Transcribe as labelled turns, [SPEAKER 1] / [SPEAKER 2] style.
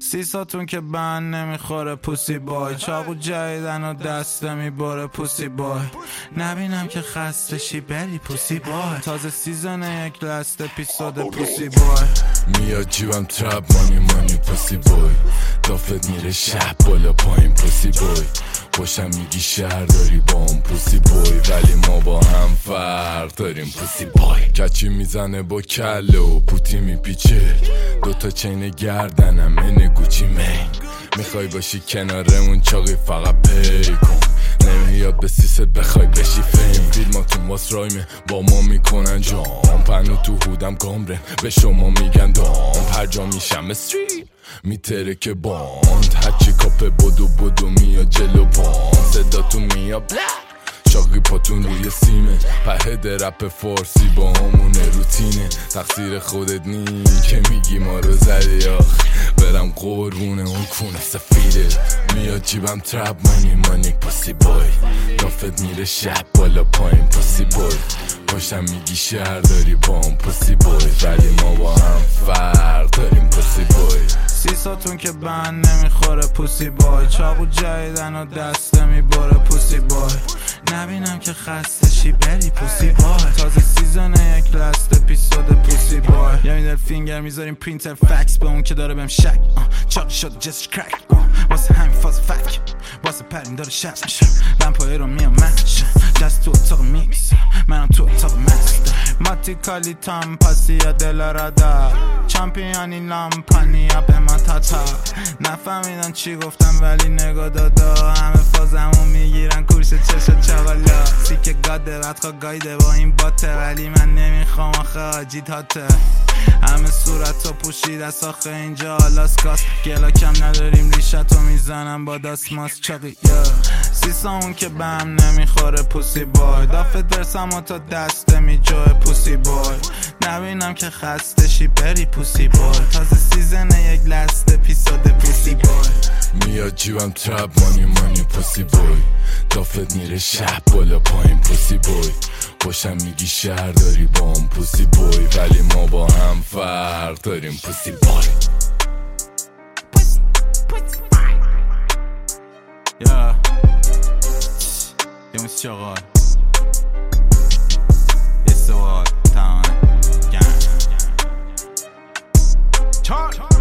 [SPEAKER 1] سیساتون که بند نمیخوره پوسی بای، چاقو جدیدن و دسته میباره پوسی بای، نبینم که خسته شی بری پوسی بای، تازه سیزن یک لست اپیزود پوسی بای.
[SPEAKER 2] میاد جیبم تراب مانی پوسی بای، دافت میره شب بالا پایین پوسی بای، خوشم میگی شهر داری با هم پوسی بای، ولی ما با هم فرق داریم پوسی بای. کچی میزنه با کله و پوتی میپیچه، دوتا چین گردنم من گوچی مین، میخوای باشی کنارمون چاقی فقط پی کن، نمیاد به سیست بخوای بشی فیم، فیلماتون واس رایم با ما میکنن جام، پنو تو هودم گامره به شما میگن دام، پرجا میشم استریت میتره که باند، هرچی کاپه بدو میاد جلو پام، صداتون میاد بلا چاقی پاتون روی سیمه، پهد رپ فارسی با همونه روتینه، تقصیر خودت نی که میگی ما رو زدی آخ، برم قربونه اون کونه سفیده، میاد جیبم تراب مانی پوسی بای، دافت میره شب بالا پایین پوسی بای، پاشم میگی شهر داری با هم پوسی بای، ولی ما با هم فرق داریم پوسی بای.
[SPEAKER 1] سیساتون که بند نمیخوره پوسی بای، چاقو جدیدن و دسته میباره پوسی بای، نبینم که خسته شی بری پوسی بای، تازه سیزن یک لست اپیزود پوسی بای. یه میدل فینگر میذاریم پرینتر فکس به اون که داره بهم شک، چاقی شد جست کرک، واسه همین فاز فک، واسه پرین داره شب میشه، لمپایی رو میام منش، جست تو اتاق میکس منم تو اتاق مست، ماتی کالی تام پاسی یا دل رادا، چمپیانی لامپانی یا به ما تاتا، نفهمیدن چی گفتم ولی نگاه دادا، همه فازمون میگیرن کورس چشا چغالا، سیک گاده بدخوا گایده با این باته، ولی من نمیخوام آخه آجی تاته، همه صورت رو پوشید از آخه اینجا آلاسکاست، گلا کم نداریم ریشتو میزنم با داسماس چاقی سیسامون که به هم نمیخوره پوسی بای، دافت درسم و تا دسته میجوه پوسی بای، نبینم که خسته شی بری پوسی بای، تازه سیزن یک لست اپیزود پوسی بای.
[SPEAKER 2] میاد جیبم تراب مانی پوسی بای، دافت میره شب بالا پایین پوسی بای، خوشم میگی شهر داری با هم پوسی بای، ولی ما با هم فرق داریم پوسی بای.
[SPEAKER 1] یه موسی چاقال استواد تمام گرم